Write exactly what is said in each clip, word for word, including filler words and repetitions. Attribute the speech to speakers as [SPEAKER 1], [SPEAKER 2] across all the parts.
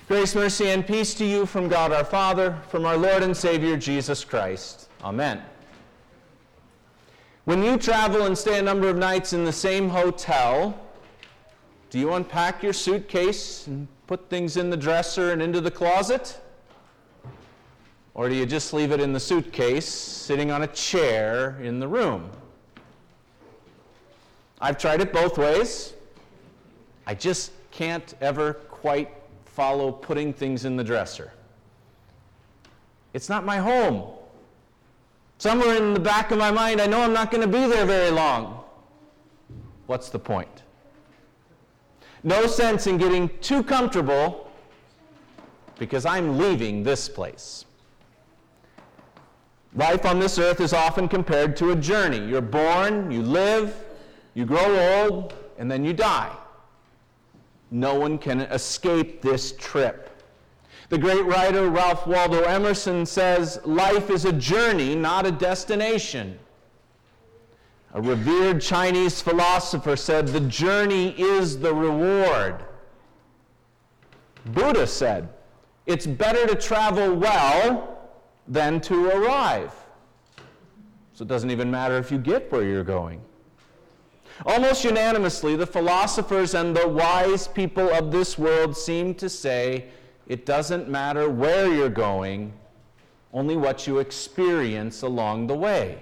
[SPEAKER 1] Grace, mercy, and peace to you from God our Father, from our Lord and Savior Jesus Christ. Amen. When you travel and stay a number of nights in the same hotel, do you unpack your suitcase and put things in the dresser and into the closet? Or do you just leave it in the suitcase, sitting on a chair in the room? I've tried it both ways. I just can't ever quite follow putting things in the dresser. It's not my home. Somewhere in the back of my mind, I know I'm not going to be there very long. What's the point? No sense in getting too comfortable because I'm leaving this place. Life on this earth is often compared to a journey. You're born, you live, you grow old, and then you die. No one can escape this trip. The great writer Ralph Waldo Emerson says, life is a journey, not a destination. A revered Chinese philosopher said, the journey is the reward. Buddha said, it's better to travel well than to arrive. So it doesn't even matter if you get where you're going. Almost unanimously, the philosophers and the wise people of this world seem to say it doesn't matter where you're going, only what you experience along the way.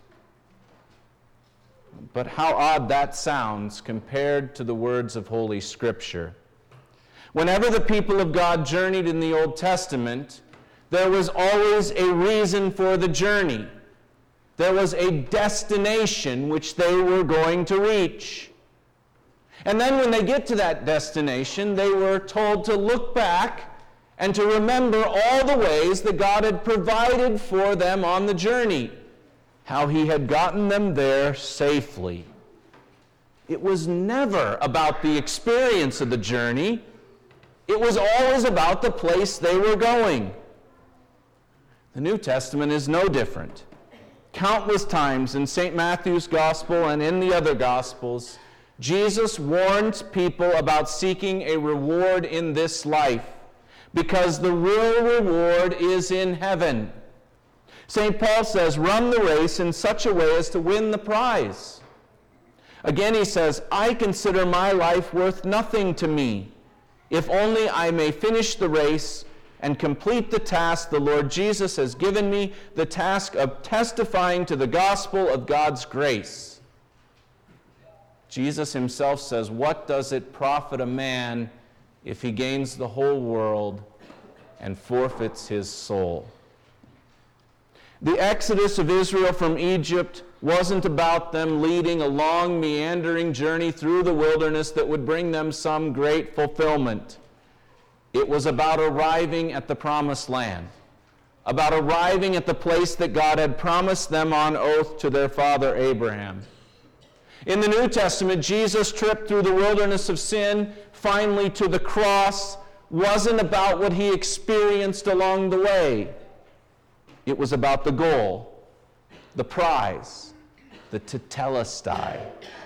[SPEAKER 1] But how odd that sounds compared to the words of Holy Scripture. Whenever the people of God journeyed in the Old Testament, there was always a reason for the journey. There was a destination which they were going to reach. And then when they get to that destination, they were told to look back and to remember all the ways that God had provided for them on the journey, how He had gotten them there safely. It was never about the experience of the journey. It was always about the place they were going. The New Testament is no different. Countless times in Saint Matthew's Gospel and in the other Gospels, Jesus warns people about seeking a reward in this life because the real reward is in heaven. Saint Paul says, run the race in such a way as to win the prize. Again he says, I consider my life worth nothing to me, if only I may finish the race and complete the task the Lord Jesus has given me, the task of testifying to the gospel of God's grace. Jesus himself says, what does it profit a man if he gains the whole world and forfeits his soul? The exodus of Israel from Egypt wasn't about them leading a long, meandering journey through the wilderness that would bring them some great fulfillment. It was about arriving at the promised land, about arriving at the place that God had promised them on oath to their father Abraham. In the New Testament, Jesus' trip through the wilderness of sin, finally to the cross, wasn't about what he experienced along the way. It was about the goal, the prize, the tetelestai.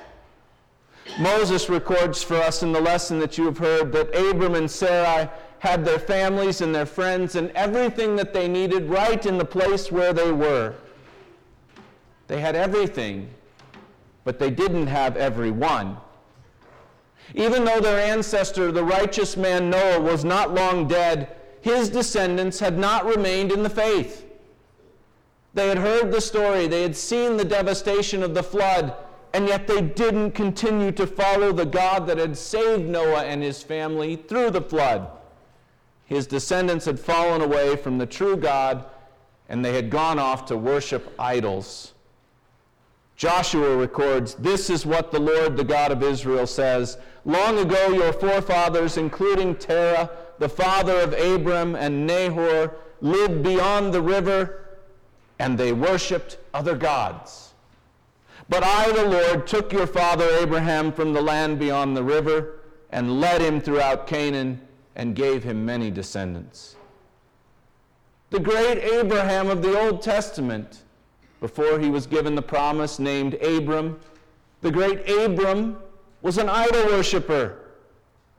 [SPEAKER 1] Moses records for us in the lesson that you have heard that Abram and Sarai had their families and their friends and everything that they needed right in the place where they were. They had everything, but they didn't have everyone. Even though their ancestor, the righteous man Noah, was not long dead, his descendants had not remained in the faith. They had heard the story, they had seen the devastation of the flood, and yet they didn't continue to follow the God that had saved Noah and his family through the flood. His descendants had fallen away from the true God, and they had gone off to worship idols. Joshua records, this is what the Lord, the God of Israel, says. Long ago your forefathers, including Terah, the father of Abram and Nahor, lived beyond the river, and they worshipped other gods. But I, the Lord, took your father Abraham from the land beyond the river and led him throughout Canaan and gave him many descendants. The great Abraham of the Old Testament, before he was given the promise, named Abram, the great Abram was an idol worshiper.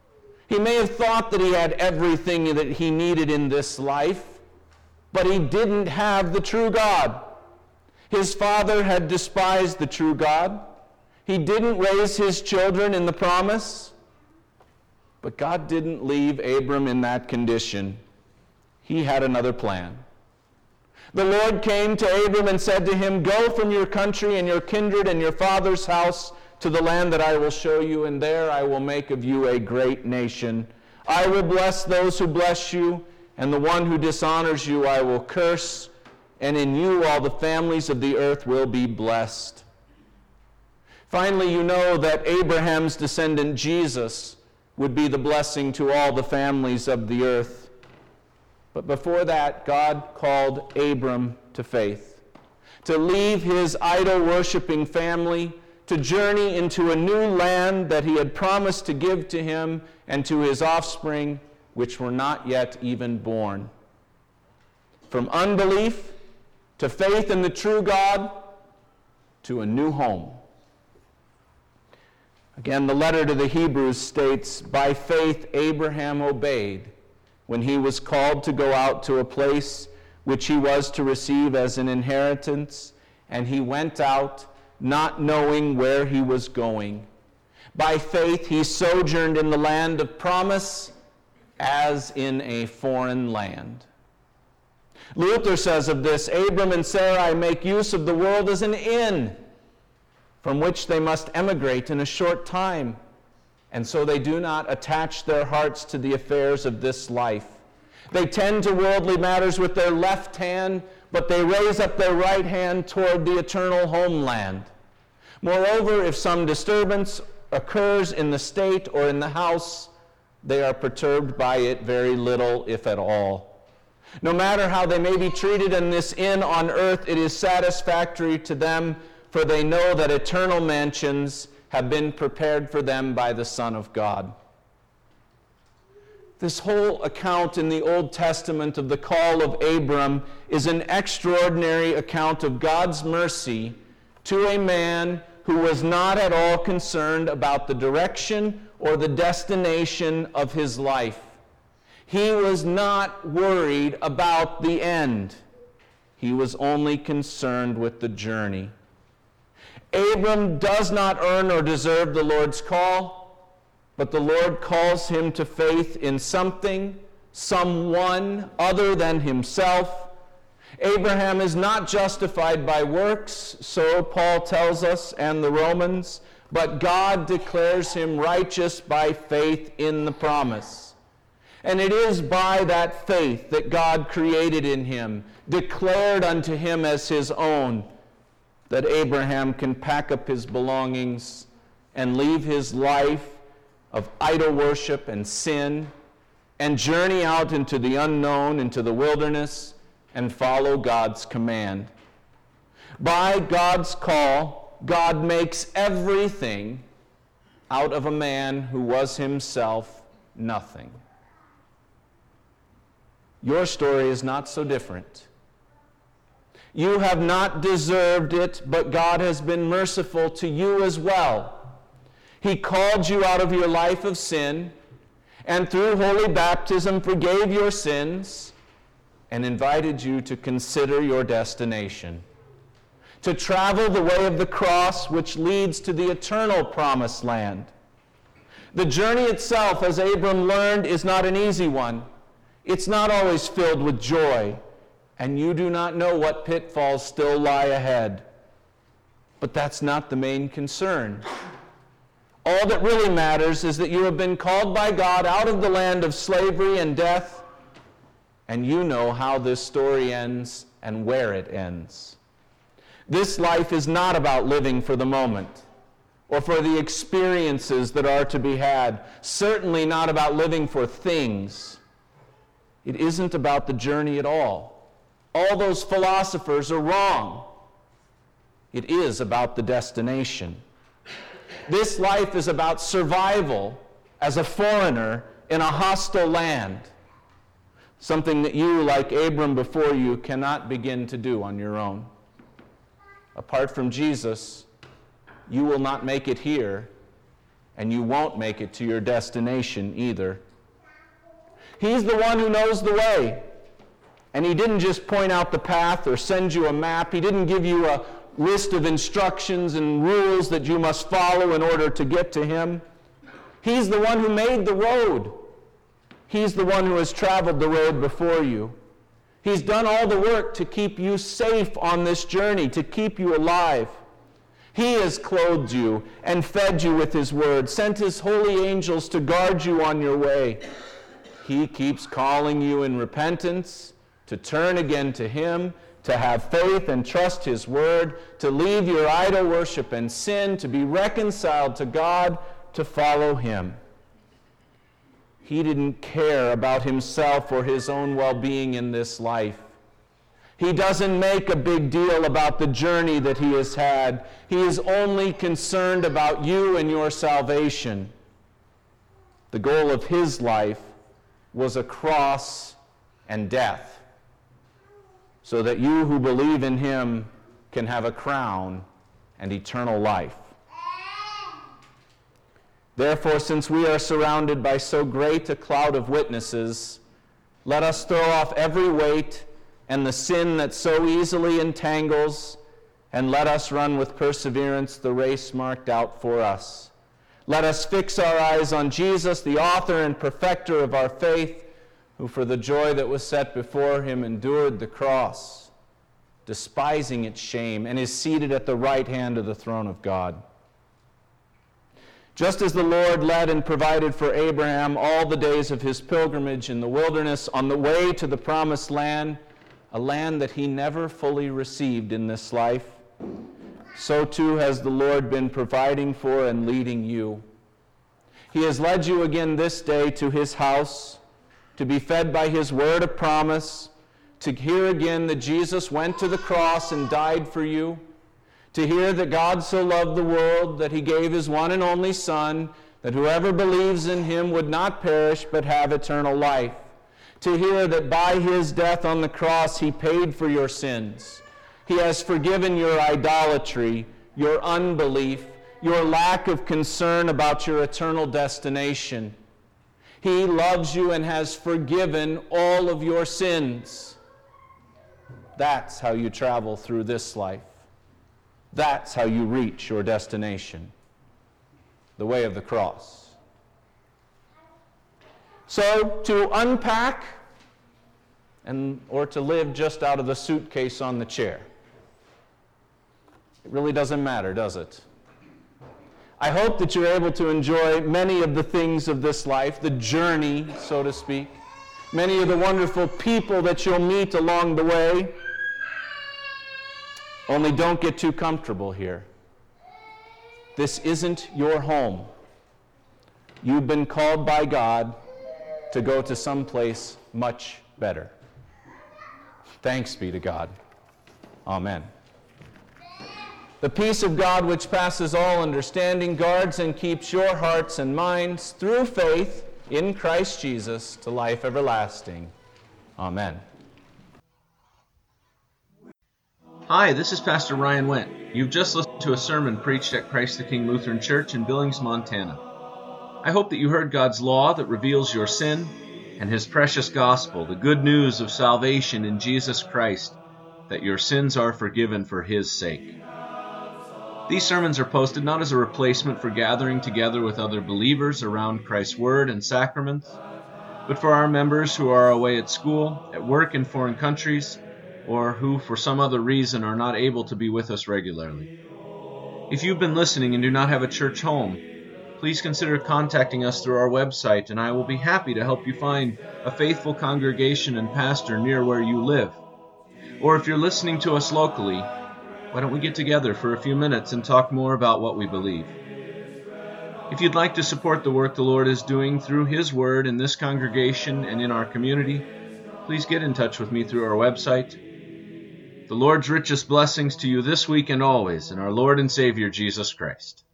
[SPEAKER 1] He may have thought that he had everything that he needed in this life, but he didn't have the true God. His father had despised the true God. He didn't raise his children in the promise. But God didn't leave Abram in that condition. He had another plan. The Lord came to Abram and said to him, "Go from your country and your kindred and your father's house to the land that I will show you, and there I will make of you a great nation. I will bless those who bless you, and the one who dishonors you I will curse, and in you all the families of the earth will be blessed." Finally, you know that Abraham's descendant Jesus would be the blessing to all the families of the earth. But before that, God called Abram to faith, to leave his idol-worshiping family, to journey into a new land that he had promised to give to him and to his offspring, which were not yet even born. From unbelief to faith in the true God to a new home. Again, the letter to the Hebrews states, "By faith Abraham obeyed when he was called to go out to a place which he was to receive as an inheritance, and he went out, not knowing where he was going. By faith he sojourned in the land of promise, as in a foreign land." Luther says of this, "Abram and Sarai make use of the world as an inn, from which they must emigrate in a short time, and so they do not attach their hearts to the affairs of this life. They tend to worldly matters with their left hand, but they raise up their right hand toward the eternal homeland. Moreover, if some disturbance occurs in the state or in the house, they are perturbed by it very little, if at all. No matter how they may be treated in this inn on earth, it is satisfactory to them, for they know that eternal mansions have been prepared for them by the Son of God." This whole account in the Old Testament of the call of Abram is an extraordinary account of God's mercy to a man who was not at all concerned about the direction or the destination of his life. He was not worried about the end. He was only concerned with the journey. Abram does not earn or deserve the Lord's call, but the Lord calls him to faith in something, someone other than himself. Abraham is not justified by works, so Paul tells us, and the Romans, but God declares him righteous by faith in the promise. And it is by that faith that God created in him, declared unto him as his own, that Abraham can pack up his belongings and leave his life of idol worship and sin and journey out into the unknown, into the wilderness, and follow God's command. By God's call, God makes everything out of a man who was himself nothing. Your story is not so different. You have not deserved it, but God has been merciful to you as well. He called you out of your life of sin, and through holy baptism forgave your sins, and invited you to consider your destination, to travel the way of the cross which leads to the eternal promised land. The journey itself, as Abram learned, is not an easy one. It's not always filled with joy, and you do not know what pitfalls still lie ahead. But that's not the main concern. All that really matters is that you have been called by God out of the land of slavery and death, and you know how this story ends and where it ends. This life is not about living for the moment or for the experiences that are to be had, certainly not about living for things. It isn't about the journey at all. All those philosophers are wrong. It is about the destination. This life is about survival as a foreigner in a hostile land, something that you, like Abram before you, cannot begin to do on your own. Apart from Jesus, you will not make it here, and you won't make it to your destination either. He's the one who knows the way. And he didn't just point out the path or send you a map. He didn't give you a list of instructions and rules that you must follow in order to get to him. He's the one who made the road. He's the one who has traveled the road before you. He's done all the work to keep you safe on this journey, to keep you alive. He has clothed you and fed you with his word, sent his holy angels to guard you on your way. He keeps calling you in repentance, to turn again to him, to have faith and trust his word, to leave your idol worship and sin, to be reconciled to God, to follow him. He didn't care about himself or his own well-being in this life. He doesn't make a big deal about the journey that he has had. He is only concerned about you and your salvation. The goal of his life was a cross and death, so that you who believe in him can have a crown and eternal life. Therefore, since we are surrounded by so great a cloud of witnesses, let us throw off every weight and the sin that so easily entangles, and let us run with perseverance the race marked out for us. Let us fix our eyes on Jesus, the author and perfecter of our faith, who for the joy that was set before him endured the cross, despising its shame, and is seated at the right hand of the throne of God. Just as the Lord led and provided for Abraham all the days of his pilgrimage in the wilderness on the way to the promised land, a land that he never fully received in this life, so too has the Lord been providing for and leading you. He has led you again this day to his house, to be fed by his word of promise, to hear again that Jesus went to the cross and died for you, to hear that God so loved the world that he gave his one and only Son, that whoever believes in him would not perish but have eternal life, to hear that by his death on the cross he paid for your sins. He has forgiven your idolatry, your unbelief, your lack of concern about your eternal destination. He loves you and has forgiven all of your sins. That's how you travel through this life. That's how you reach your destination, the way of the cross. So, to unpack and or to live just out of the suitcase on the chair, it really doesn't matter, does it? I hope that you're able to enjoy many of the things of this life, the journey, so to speak, many of the wonderful people that you'll meet along the way. Only don't get too comfortable here. This isn't your home. You've been called by God to go to someplace much better. Thanks be to God. Amen. The peace of God, which passes all understanding, guards and keeps your hearts and minds through faith in Christ Jesus to life everlasting. Amen.
[SPEAKER 2] Hi, this is Pastor Ryan Wendt. You've just listened to a sermon preached at Christ the King Lutheran Church in Billings, Montana. I hope that you heard God's law that reveals your sin and his precious gospel, the good news of salvation in Jesus Christ, that your sins are forgiven for his sake. These sermons are posted not as a replacement for gathering together with other believers around Christ's Word and sacraments, but for our members who are away at school, at work in foreign countries, or who for some other reason are not able to be with us regularly. If you've been listening and do not have a church home, please consider contacting us through our website, and I will be happy to help you find a faithful congregation and pastor near where you live. Or if you're listening to us locally, why don't we get together for a few minutes and talk more about what we believe? If you'd like to support the work the Lord is doing through his word in this congregation and in our community, please get in touch with me through our website. The Lord's richest blessings to you this week and always in our Lord and Savior Jesus Christ.